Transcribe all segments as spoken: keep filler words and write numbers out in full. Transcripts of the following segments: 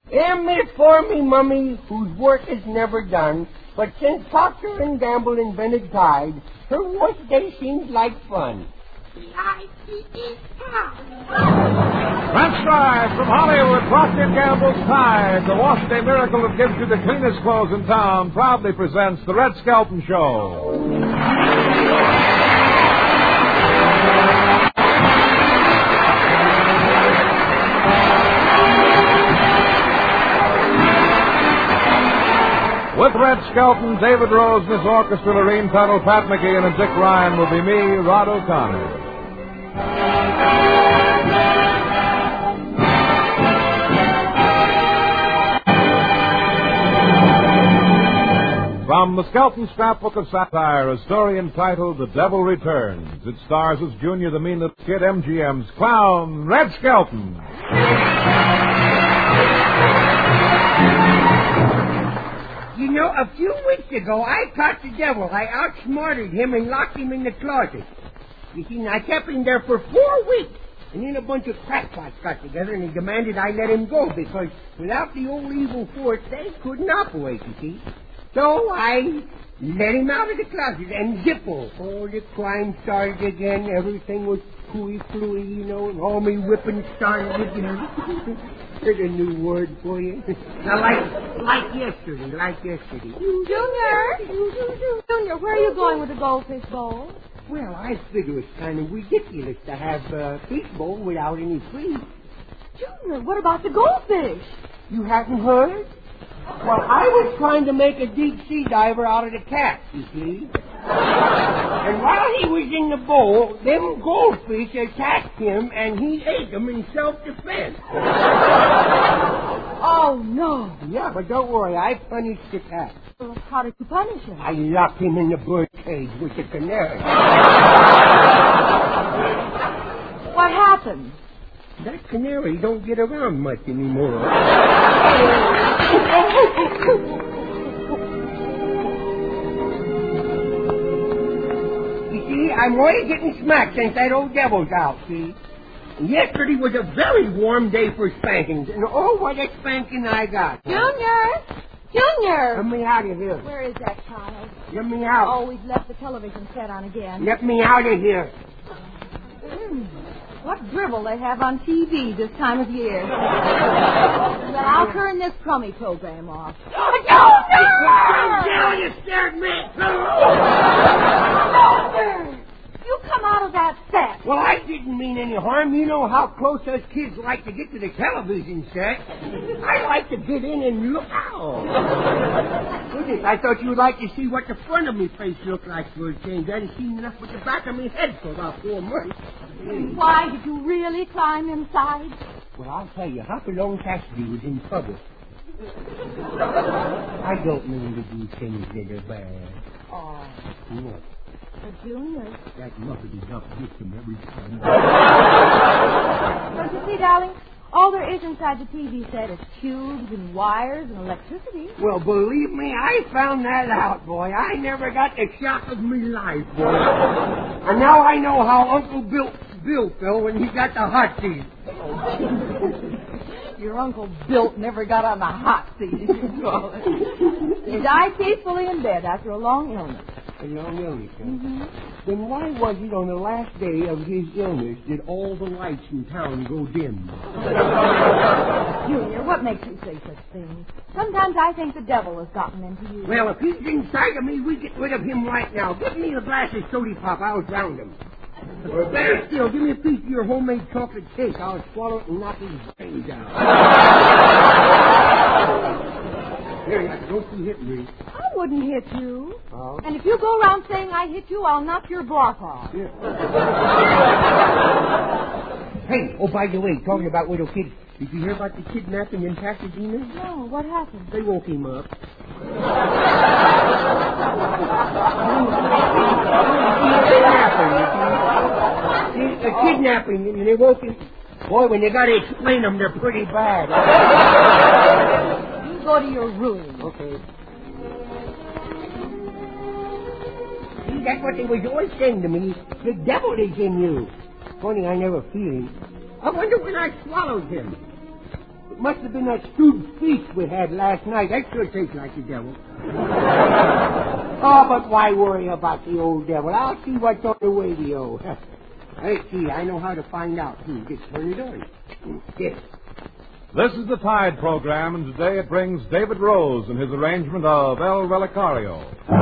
Am it for me, Mummy, whose work is never done, but since Procter and Gamble invented Tide, her worst day seems like fun. Transcribed from Hollywood, Procter and Gamble's Tide, the wash day miracle that gives you the cleanest clothes in town, proudly presents The Red Skelton Show. With Red Skelton, David Rose, Miss Orchestra, Lorene Tuttle, Pat McGeehan, and Dick Ryan will be me, Rod O'Connor. From the Skelton Scrapbook of Satire, a story entitled The Devil Returns. It stars as Junior the Mean Little Kid, M G M's clown, Red Skelton. You know, a few weeks ago, I caught the devil. I outsmarted him and locked him in the closet. You see, I kept him there for four weeks. And then a bunch of crackpots got together and they demanded I let him go because without the old evil force, they couldn't operate, you see. So I let him out of the closet and zippo. Oh, the crime started again. Everything was cooey-flooey, you know, and all me whipping started again. There's a new word for you. Now, like, like yesterday, like yesterday. Junior! Junior, where are you going with the goldfish bowl? Well, I figure it's kind of ridiculous to have a fish bowl without any fish. Junior, what about the goldfish? You haven't heard? Well, I was trying to make a deep-sea diver out of the cat, you see. And while he was in the bowl, them goldfish attacked him, and he ate them in self-defense. Oh, no. Yeah, but don't worry, I punished the cat. Well, how did you punish him? I locked him in the bird cage with the canary. What happened? That canary don't get around much anymore. You see, I'm already getting smacked since that old devil's out, see? And yesterday was a very warm day for spankings, and oh, what a spanking I got. Junior! Junior! Let me out of here. Where is that child? Let me out. Oh, we've left the television set on again. Let me out of here. Mm. What dribble they have on T V this time of year. Well, I'll turn this crummy program off. Oh, no, no! You scared me! You come out of that set. Well, I didn't mean any harm. You know how close us kids like to get to the television set. I like to get in and look out. Goodness, I thought you'd like to see what the front of me face looked like for a change. I hadn't seen enough with the back of my head for about four months. Why, did you really climb inside? Well, I'll tell you, Hopalong Cassidy was in trouble. I don't mean to do things that are bad. Oh. What? But Junior. That muffet is up victim every time. Don't you see, darling? All there is inside the T V set is tubes and wires and electricity. Well, believe me, I found that out, boy. I never got the shock of my life, boy. And now I know how Uncle Bill, Bill felt when he got the hot seat. Your Uncle Bill never got on the hot seat, as you call it. He died peacefully in bed after a long illness. A long illness, huh? Mm-hmm. Then why was it on the last day of his illness did all the lights in town go dim? Junior, what makes you say such things? Sometimes I think the devil has gotten into you. Well, if he's inside of me, we get rid of him right now. Give me a glass of soda pop. I'll drown him. Or better still, give me a piece of your homemade chocolate cake. I'll swallow it and knock his brains out. Here, don't you hit me. I wouldn't hit you. Oh? And if you go around saying I hit you, I'll knock your block off. Yeah. Hey, oh, by the way, talking about little kids, did you hear about the kidnapping in Pasadena? No, what happened? They woke him up. kidnapping, a kidnapping, and they woke him. Boy, when you got to explain them, they're pretty bad. You go to your room. Okay. See, that's what they was always saying to me. The devil is in you. Funny, I never feel him. I wonder when I swallowed him. Must have been that stewed feast we had last night. That sure tastes like the devil. Oh, but why worry about the old devil? I'll see what's on the radio. Hey, see, I know how to find out. Hmm, just turn it on. Yes. This is the Tide program, and today it brings David Rose and his arrangement of El Relicario.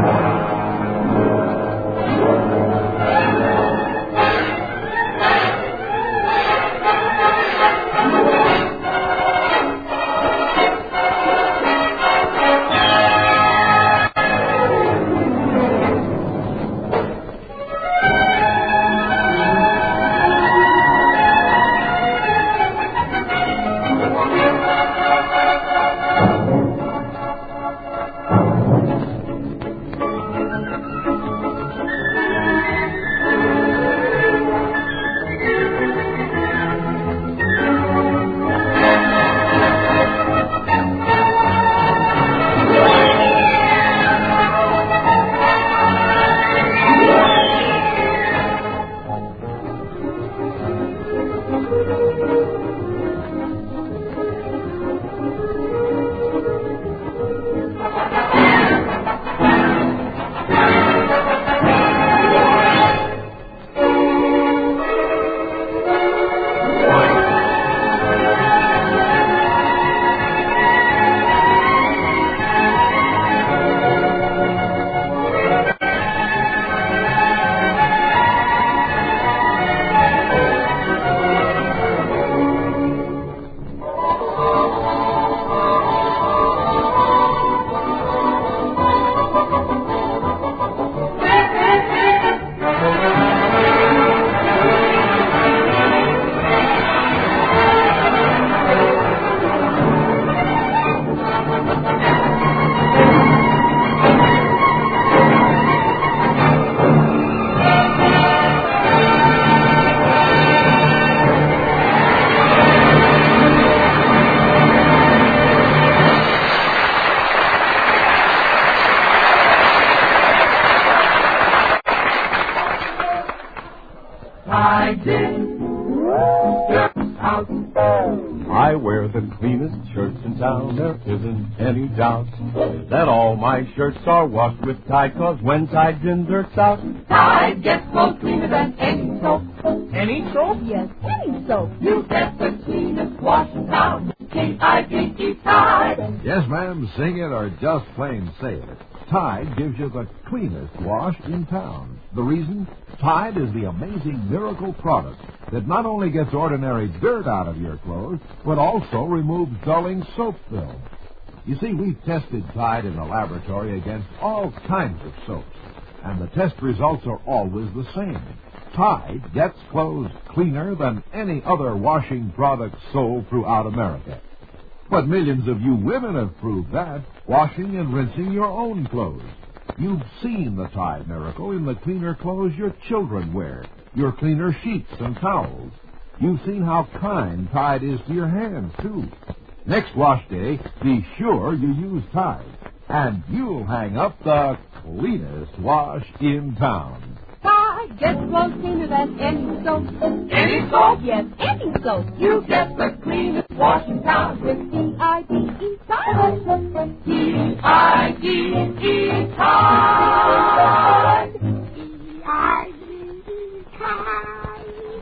I wear the cleanest shirts in town, there isn't any doubt that all my shirts are washed with Tide, 'cause when Tide dirt's out, Tide gets clothes cleaner than any soap. Any soap? Yes, any soap. You get the cleanest wash in town. T I D E Tide. Yes, ma'am, sing it or just plain say it. Tide gives you the cleanest wash in town. The reason? Tide is the amazing miracle product that not only gets ordinary dirt out of your clothes, but also removes dulling soap film. You see, we've tested Tide in the laboratory against all kinds of soaps, and the test results are always the same. Tide gets clothes cleaner than any other washing product sold throughout America. But millions of you women have proved that, washing and rinsing your own clothes. You've seen the Tide miracle in the cleaner clothes your children wear, your cleaner sheets and towels. You've seen how kind Tide is to your hands, too. Next wash day, be sure you use Tide, and you'll hang up the cleanest wash in town. Tide gets clothes cleaner than any soap. Any soap? Yes, any soap. You get the cleanest wash in town with T I D E Tide. T I D E Tide. T I D E Tide.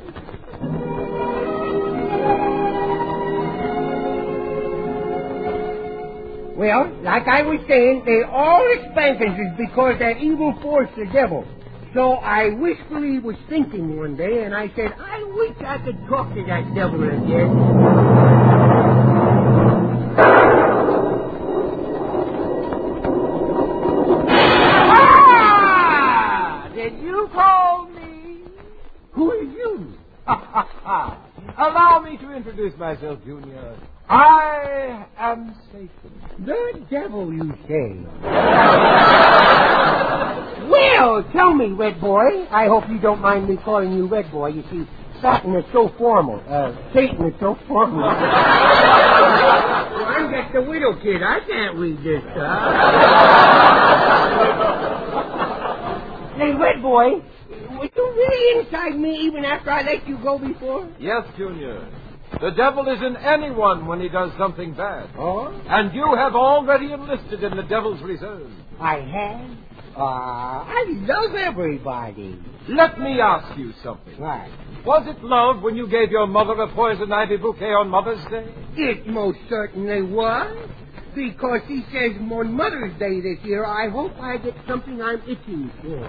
Well, like I was saying, they all expansions is because that evil force, the devil. So I wistfully was thinking one day, and I said, I wish I could talk to that devil again. Ah! Did you call me? Who are you? Allow me to introduce myself, Junior. I am Satan. The devil, you say? Well, tell me, Red Boy. I hope you don't mind me calling you Red Boy. You see, Satan is so formal. Uh, Satan is so formal. Well, I'm just a widow kid. I can't read this stuff. Hey, Red Boy, were you really inside me even after I let you go before? Yes, Junior. The devil is in anyone when he does something bad. Oh? And you have already enlisted in the devil's reserve. I have? Ah, I love everybody. Let me ask you something. What? Was it love when you gave your mother a poison ivy bouquet on Mother's Day? It most certainly was. Because he says on Mother's Day this year, I hope I get something I'm itching for.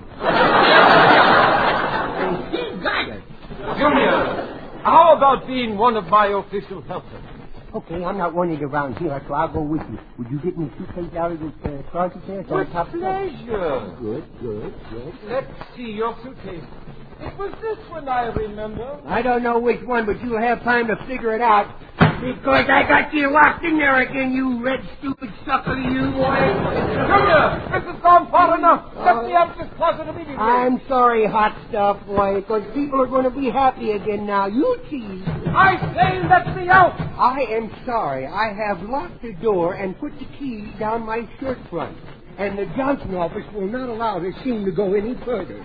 And she got it. Junior, how about being one of my official helpers? Okay, I'm not wanted around here, so I'll go with you. Would you get me a suitcase out of this uh, closet there? It's on With top pleasure. Good, good, good. Let's see your suitcase. It was this one I remember. I don't know which one, but you'll have time to figure it out. Because I got you locked in there again, you red stupid sucker, you. Junior, this has gone far enough. Let me out of this closet immediately. I'm sorry, hot stuff, boy, because people are going to be happy again now. You cheese. I say let me out. I am sorry. I have locked the door and put the key down my shirt front. And the Johnson office will not allow this scene to go any further.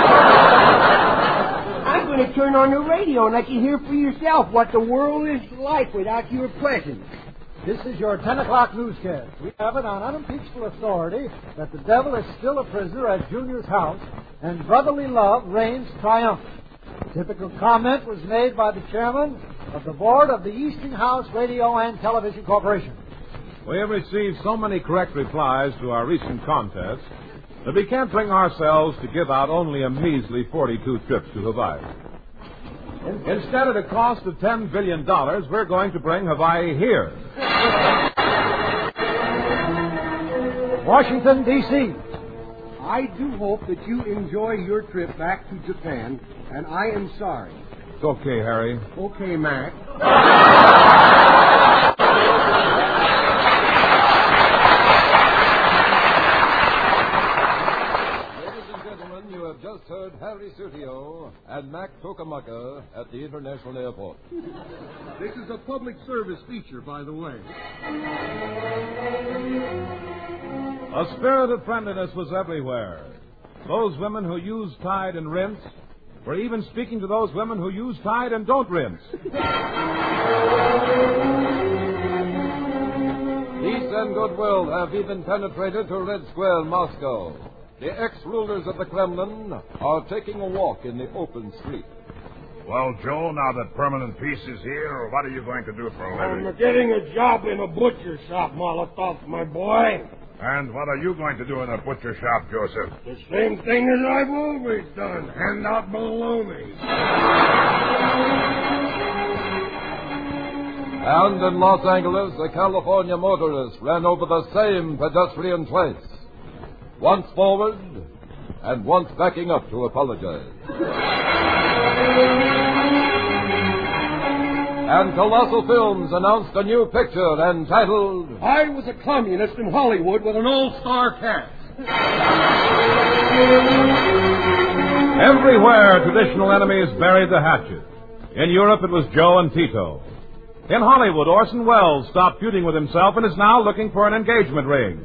I'm going to turn on the radio and let you hear for yourself what the world is like without your presence. This is your ten o'clock newscast. We have it on unimpeachable authority that the devil is still a prisoner at Junior's house and brotherly love reigns triumphant. Typical comment was made by the chairman of the board of the Eastinghouse Radio and Television Corporation. We have received so many correct replies to our recent contest that we can't bring ourselves to give out only a measly forty-two trips to Hawaii. Instead of the cost of ten billion dollars, we're going to bring Hawaii here. Washington, D C I do hope that you enjoy your trip back to Japan, and I am sorry. It's okay, Harry. Okay, Mac. Just heard Harry Sutio and Mac Tokamaka at the International Airport. This is a public service feature, by the way. A spirit of friendliness was everywhere. Those women who use Tide and rinse were even speaking to those women who use Tide and don't rinse. Peace and goodwill have even penetrated to Red Square, Moscow. The ex-rulers of the Kremlin are taking a walk in the open street. Well, Joe, now that permanent peace is here, what are you going to do for a living? I'm getting a job in a butcher shop, Molotov, my boy. And what are you going to do in a butcher shop, Joseph? The same thing as I've always done, hand out bologna. And in Los Angeles, a California motorist ran over the same pedestrian twice. Once forward, and once backing up to apologize. And Colossal Films announced a new picture entitled... I was a communist in Hollywood with an all-star cast. Everywhere, traditional enemies buried the hatchet. In Europe, it was Joe and Tito. In Hollywood, Orson Welles stopped feuding with himself and is now looking for an engagement ring.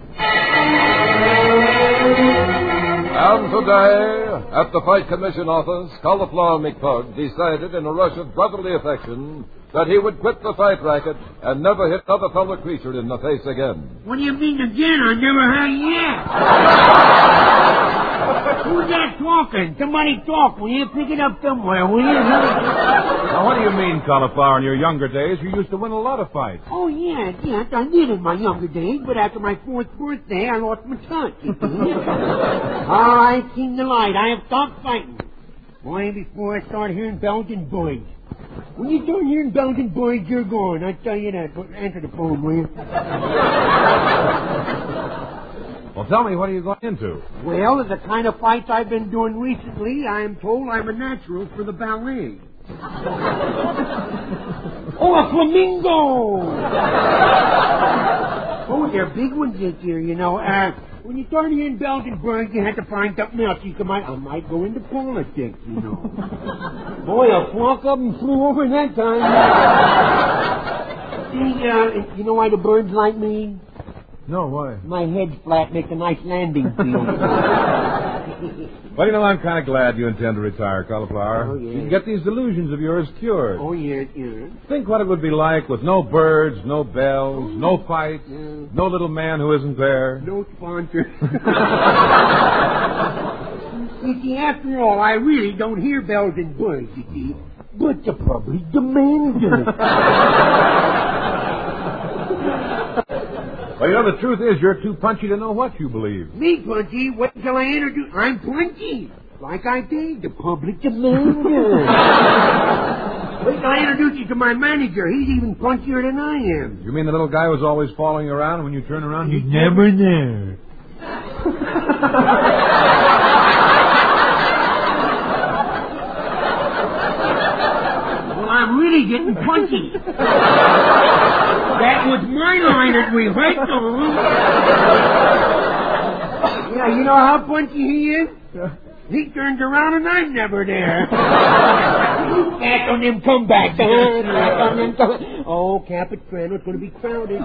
And today, at the Fight Commission office, Cauliflower McPug decided in a rush of brotherly affection that he would quit the fight racket and never hit another fellow creature in the face again. What do you mean again? I never heard yet. Who's that talking? Somebody talk. Will you pick it up somewhere, will you? Now, what do you mean, Cauliflower? In your younger days, you used to win a lot of fights. Oh, yes, yes, I did in my younger days, but after my fourth birthday, I lost my touch. All right, King the Light, I have stopped fighting. Boy, before I start hearing Belgian boys. When you start hearing Belgian boys, you're gone. I tell you that. But answer the phone, will you? Well, tell me, what are you going into? Well, the kind of fights I've been doing recently, I am told I'm a natural for the ballet. Oh, a flamingo! Oh, they're big ones this year, you know. Uh, when you start hearing Belgian boys, you have to find something else. You can, I might go into politics, you know. Boy, a flock of them flew over that time. See, uh, you know why the birds like me? No, why? My head's flat makes a nice landing field. Well, you know, I'm kind of glad you intend to retire, Cauliflower. Oh, yeah. You can get these delusions of yours cured. Oh, yeah, yeah. Think what it would be like with no birds, no bells, no fights, Yeah. no little man who isn't there. No sponsor. You see, after all, I really don't hear bells and birds, you see. But the public demands it. Well, you know, the truth is you're too punchy to know what you believe. Me, Punchy, wait till I introduce... I'm Punchy. Like I did, the public demands it. Wait till I introduce you to my manager. He's even punchier than I am. You mean the little guy who's always following you around, and when you turn around, he's never there? Well, I'm really getting punchy. That was my line as we went on. Yeah, you know how punchy he is? He turns around and I'm never there. Back on them comebacks. Back on them come- oh, Capistrano, it's going to be crowded.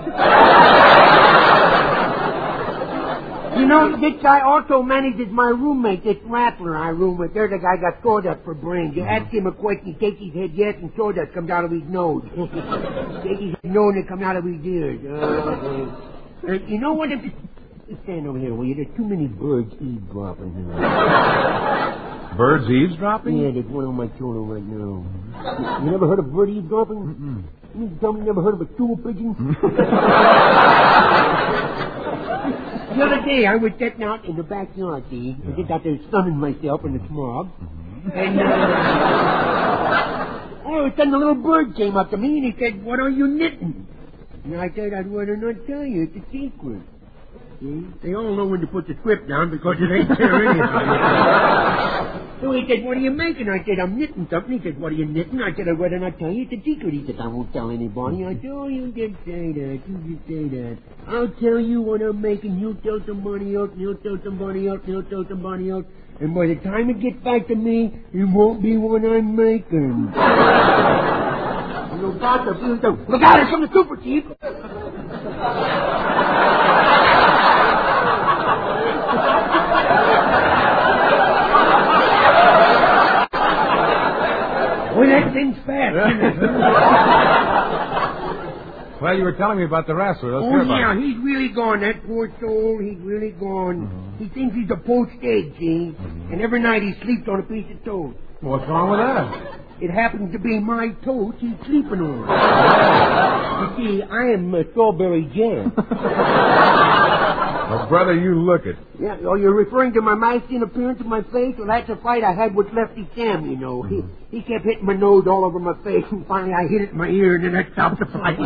You know, this guy also manages my roommate, this Rattler I room with. There's a guy got sawdust for brains. You ask him a question, he takes his head yes, and sawdust comes out of his nose. Take his head no, and it comes out of his ears. Uh, uh, you know what? If you stand over here, will you? There's too many birds eavesdropping here. Birds eavesdropping? Yeah, there's one on my shoulder right now. You never heard of bird eavesdropping? Mm-mm. You mean to tell me you never heard of a stool pigeon? The other day, I was sitting out in the backyard, see? I was just out there sunning myself in the smog. Mm-hmm. And, uh... all of a sudden, a little bird came up to me, and he said, "What are you knitting?" And I said, "I'd rather not tell you. It's a secret." See? They all know when to put the script down because it ain't there anyhow. So he said, "What are you making?" I said, "I'm knitting something." He said, "What are you knitting?" I said, "I'd rather not tell you. It's a secret." He said, "I won't tell anybody." I said, "Oh, you did say that. You did say that. I'll tell you what I'm making. You'll tell somebody else, and you'll tell somebody else, and you'll tell somebody else. And by the time it gets back to me, it won't be what I'm making." You know, gossip, you know, look out, it's from the super chief. Boy, that thing's fast, isn't it? Well, you were telling me about the wrestler. Let's Oh, hear about yeah, it. he's really gone. That poor soul, he's really gone. Mm-hmm. He thinks he's a poached egg, see? Mm-hmm. And every night he sleeps on a piece of toast. What's wrong with that? It happens to be my toast he's sleeping on. You see, I am uh, strawberry jam. Well, brother, you look it. Yeah, oh, you're referring to my masculine appearance of my face? Well, that's a fight I had with Lefty Sam, you know. He, he kept hitting my nose all over my face, and finally I hit it in my ear, and then that stopped the fight.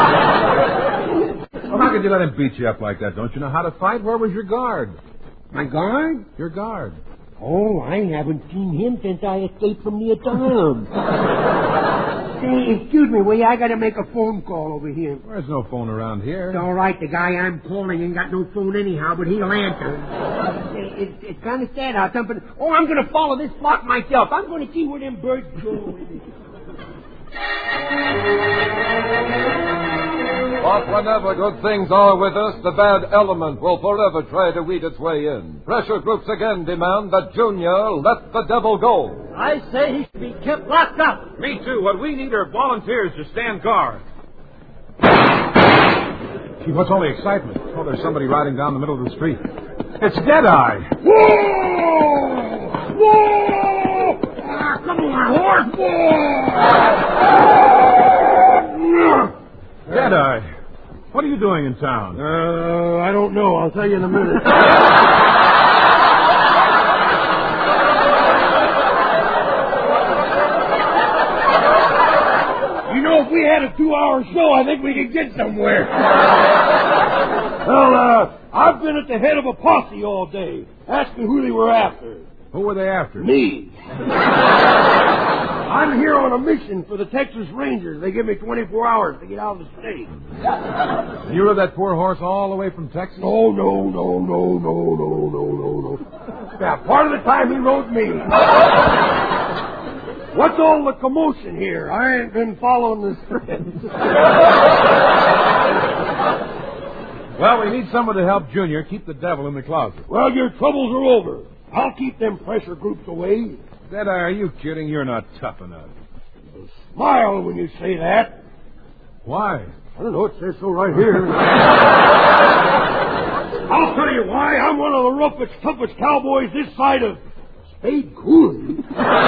Well, how could you let him beat you up like that? Don't you know how to fight? Where was your guard? My guard? Your guard. Oh, I haven't seen him since I escaped from the asylum. Say, excuse me, will you? I got to make a phone call over here. There's no phone around here. It's all right. The guy I'm calling ain't got no phone anyhow, but he'll answer. Say, it's it's kind of sad how something... Oh, I'm going to follow this flock myself. I'm going to see where them birds go. But whenever good things are with us, the bad element will forever try to weed its way in. Pressure groups again demand that Junior let the devil go. I say he should be kept locked up. Me too. What we need are volunteers to stand guard. Gee, what's all the excitement? Oh, there's somebody riding down the middle of the street. It's Deadeye. Whoa! Whoa! Ah, come on, horse! Whoa! Deadeye, what are you doing in town? Uh, I don't know. I'll tell you in a minute. You know, if we had a two-hour show, I think we could get somewhere. Well, uh, I've been at the head of a posse all day. Ask me who they were after. Who were they after? Me. I'm here on a mission for the Texas Rangers. They give me twenty-four hours to get out of the state. You rode that poor horse all the way from Texas? No, no, no, no, no, no, no, no, no. Yeah, part of the time he rode me. What's all the commotion here? I ain't been following this thread. Well, we need someone to help Junior keep the devil in the closet. Well, your troubles are over. I'll keep them pressure groups away. Deadeye, are you kidding? You're not tough enough. Smile when you say that. Why? I don't know. It says so right here. I'll tell you why. I'm one of the roughest, toughest cowboys this side of Spade Coulee.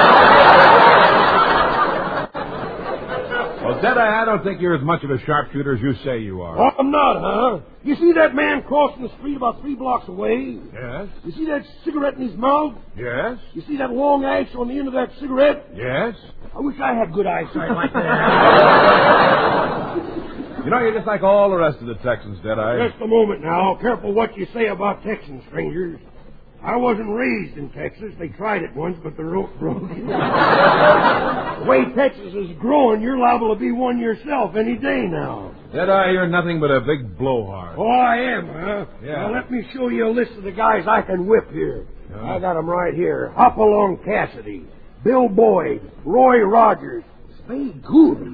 Well, Deadeye, I don't think you're as much of a sharpshooter as you say you are. Oh, I'm not, huh? You see that man crossing the street about three blocks away? Yes. You see that cigarette in his mouth? Yes. You see that long ash on the end of that cigarette? Yes. I wish I had good eyesight like that. You know, you're just like all the rest of the Texans, Deadeye. Just a moment now. Careful what you say about Texans, strangers. I wasn't raised in Texas. They tried it once, but the rope broke. The way Texas is growing, you're liable to be one yourself any day now. Deadeye, you're nothing but a big blowhard. Oh, I am, huh? Yeah. Now, let me show you a list of the guys I can whip here. Yeah. I got them right here. Hopalong Cassidy, Bill Boyd, Roy Rogers, Spade Coulee.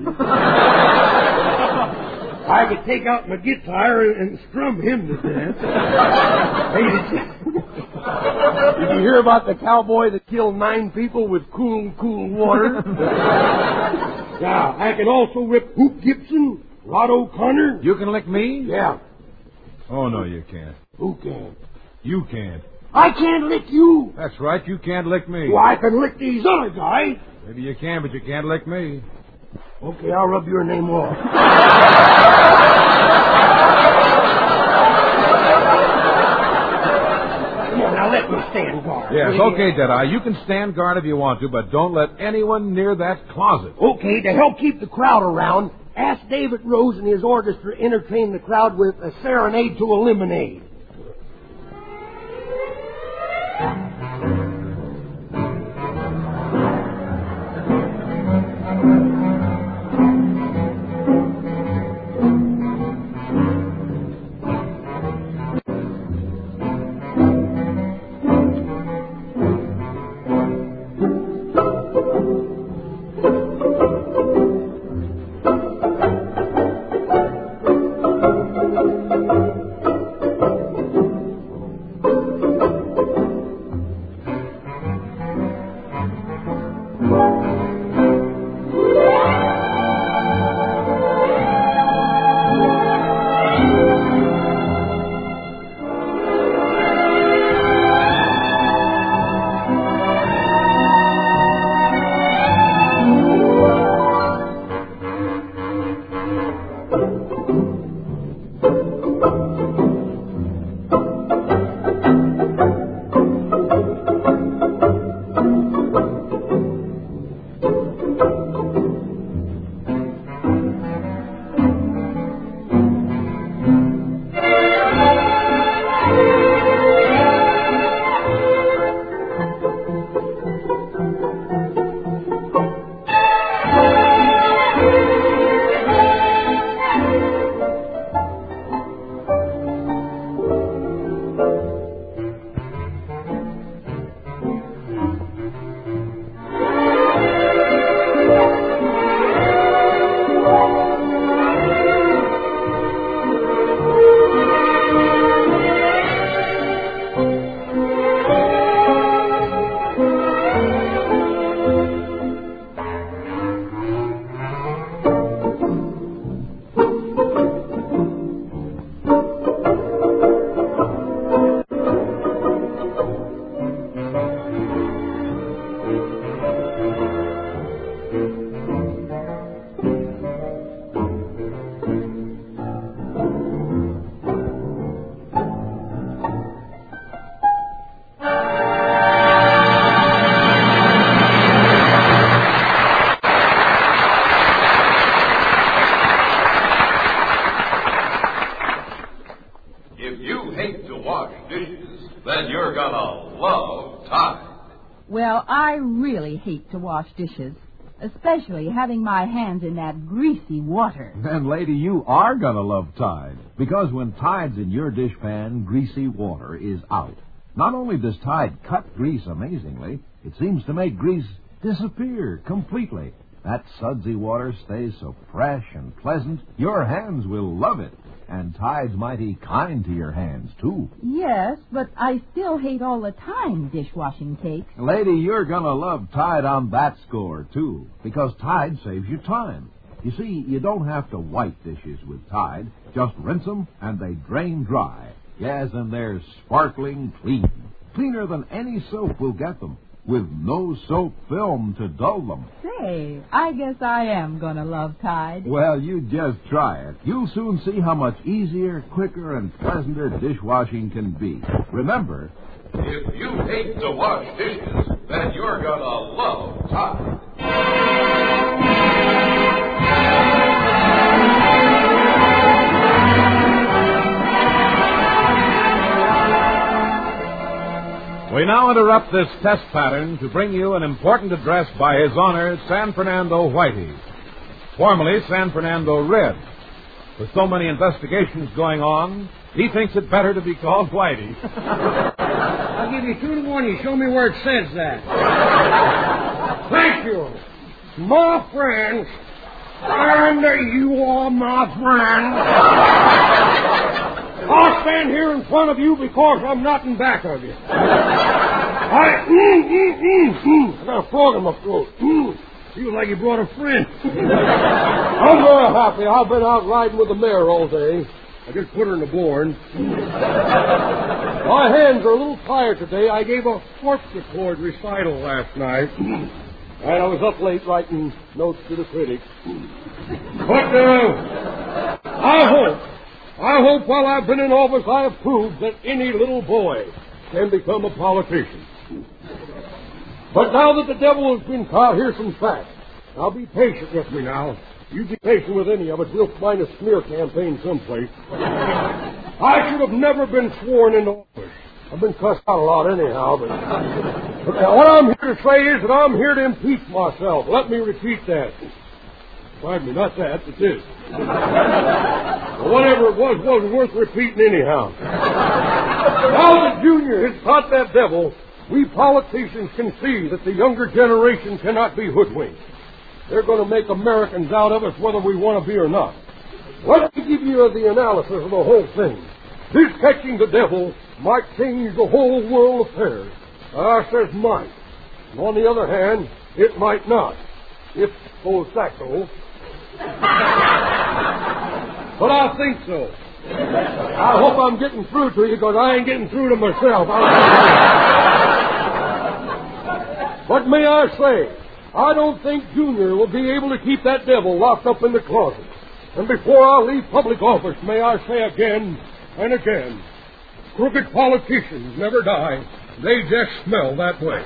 I could take out my guitar and strum him to death. Hey, did you, did you hear about the cowboy that killed nine people with cool, cool water? Yeah, I can also whip Hoop Gibson, Rod O'Connor. You can lick me? Yeah. Oh, no, you can't. Who can? You can't. I can't lick you. That's right, you can't lick me. Well, I can lick these other guys. Maybe you can, but you can't lick me. Okay, I'll rub your name off. Yeah, now let me stand guard. Yes, okay, Deadeye. You can stand guard if you want to, but don't let anyone near that closet. Okay, to help keep the crowd around, ask David Rose and his orchestra to entertain the crowd with a serenade to a lemonade. Well, I really hate to wash dishes, especially having my hands in that greasy water. Then, lady, you are going to love Tide, because when Tide's in your dishpan, greasy water is out. Not only does Tide cut grease amazingly, it seems to make grease disappear completely. That sudsy water stays so fresh and pleasant, your hands will love it. And Tide's mighty kind to your hands, too. Yes, but I still hate all the time dishwashing cakes. Lady, you're gonna love Tide on that score, too, because Tide saves you time. You see, you don't have to wipe dishes with Tide. Just rinse them, and they drain dry. Yes, and they're sparkling clean. Cleaner than any soap will get them, with no soap film to dull them. Say, I guess I am going to love Tide. Well, you just try it. You'll soon see how much easier, quicker, and pleasanter dishwashing can be. Remember, if you hate to wash dishes, then you're going to love Tide. We now interrupt this test pattern to bring you an important address by His Honor San Fernando Whitey, formerly San Fernando Red. With so many investigations going on, he thinks it better to be called Whitey. I'll give you two to one. You show me where it says that. Thank you. My friends, and you are my friends. I'll stand here in front of you because I'm not in back of you. I, mm, mm, mm, mm. I got a frog in my throat. Mm. Feels like you brought a friend. I'm very happy. I've been out riding with the mare all day. I just put her in the barn. My hands are a little tired today. I gave a harpsichord recital last night. And I was up late writing notes to the critics. But uh, I hope, I hope while I've been in office I have proved that any little boy can become a politician. But now that the devil has been caught, here's some facts. Now be patient with me now. You be patient with any of us. We'll find a smear campaign someplace. I should have never been sworn into office. I've been cussed out a lot anyhow, but, but now what I'm here to say is that I'm here to impeach myself. Let me repeat that. Pardon me, not that, but this. Well, whatever it was wasn't worth repeating anyhow. Now that Junior has caught that devil, we politicians can see that the younger generation cannot be hoodwinked. They're going to make Americans out of us whether we want to be or not. Let me give you the analysis of the whole thing. This catching the devil might change the whole world affairs. I says might. And on the other hand, it might not. If so sacco. But I think so. I hope I'm getting through to you because I ain't getting through to myself. But may I say, I don't think Junior will be able to keep that devil locked up in the closet. And before I leave public office, may I say again and again, crooked politicians never die. They just smell that way.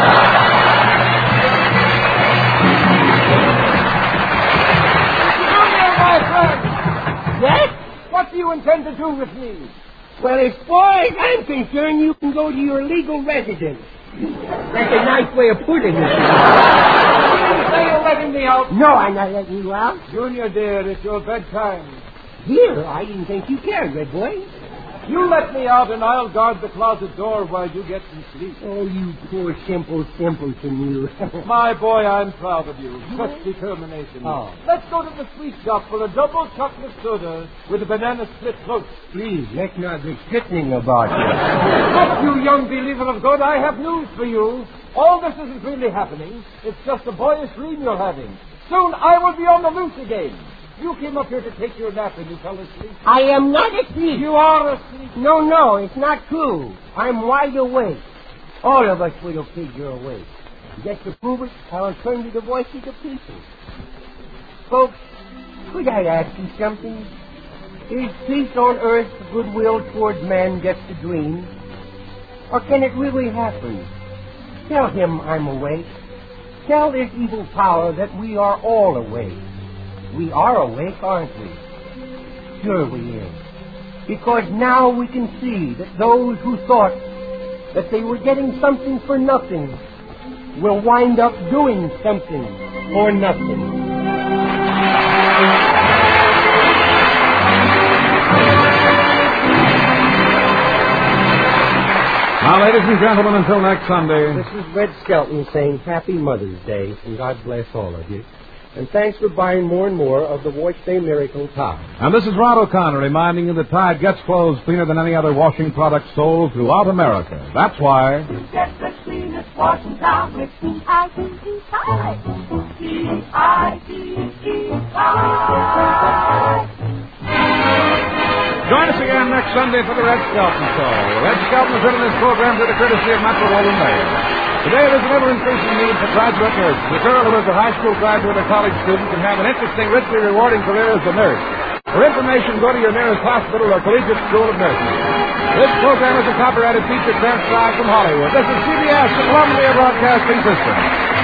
Junior, my friend! Yes? What do you intend to do with me? Well, as far as I'm concerned, you can go to your legal residence. That's a nice way of putting it. You say you're letting me out? No, I'm not letting you out. Junior, dear, it's your bedtime. Here, I didn't think you cared, red boy. You let me out and I'll guard the closet door while you get some sleep. Oh, you poor simple simpleton, you. My boy, I'm proud of you. Such determination. Oh. Let's go to the sweet shop for a double chocolate soda with a banana split toast. Please, let's not be sickening about it. Look, you young believer of God, I have news for you. All this isn't really happening. It's just a boyish dream you're having. Soon I will be on the loose again. You came up here to take your nap and you fell asleep. I am not asleep. You are asleep. No, no, it's not true. I'm wide awake. All of us little pigs are awake. Just to prove it, I'll turn to the voice of the people. Folks, could I ask you something? Is peace on earth, goodwill towards man just a dream? Or can it really happen? Tell him I'm awake. Tell this evil power that we are all awake. We are awake, aren't we? Sure we is. Because now we can see that those who thought that they were getting something for nothing will wind up doing something for nothing. Now, ladies and gentlemen, until next Sunday. This is Red Skelton saying Happy Mother's Day, and God bless all of you. And thanks for buying more and more of the Wash Day Miracle Tide. And this is Rod O'Connor reminding you that Tide gets clothes cleaner than any other washing product sold throughout America. That's why... Get the cleanest washing town with T I D E Tide. T I D E Tide. Join us again next Sunday for the Red Skelton Show. Red Skelton has written this program through the courtesy of Metro-Goldwyn-Mayer. Today, there's an ever-increasing need for graduate nurses. A girl who is a high school graduate or college student can have an interesting, richly rewarding career as a nurse. For information, go to your nearest hospital or collegiate school of nursing. This program is a copyrighted feature transcribed from Hollywood. This is C B S, the Columbia Broadcasting System.